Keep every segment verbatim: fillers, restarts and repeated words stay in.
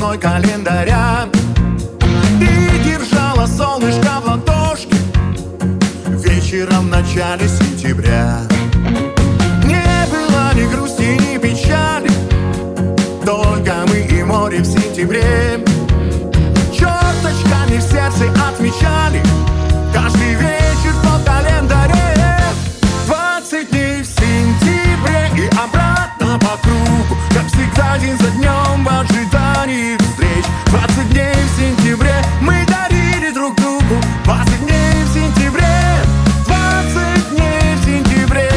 стороной календаря и держала солнышко в ладошке вечером в начале сентября. Не было ни грусти, ни печали, только мы и море в сентябре. Черточками в сердце отмечали каждый вечер по календаре. Двадцать дней в сентябре и обратно по кругу, как всегда день за днем в ожидании встреч. Двадцать дней в сентябре мы дарили друг другу. Двадцать дней в сентябре, двадцать дней в сентябре.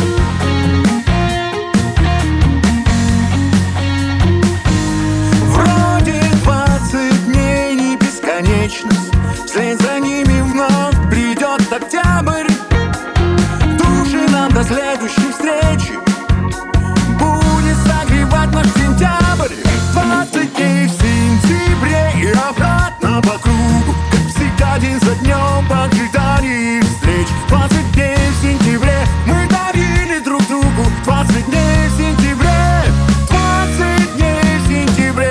Вроде двадцать дней не бесконечность, вслед за ними вновь придет октябрь. Души нам до следующей встречи будет согревать наш сентябрь. Двадцать дней в сентябре и обратно по кругу, как всегда день за днем в ожидании встреч. Двадцать дней в сентябре мы дарили друг другу. Двадцать дней в сентябре, двадцать дней в сентябре.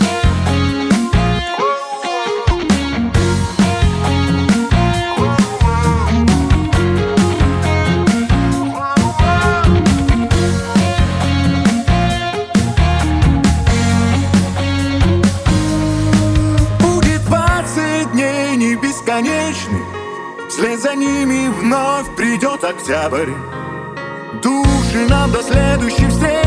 Будет двадцать дней не бесконечны, вслед за ними вновь придет октябрь. Души нам до следующей встречи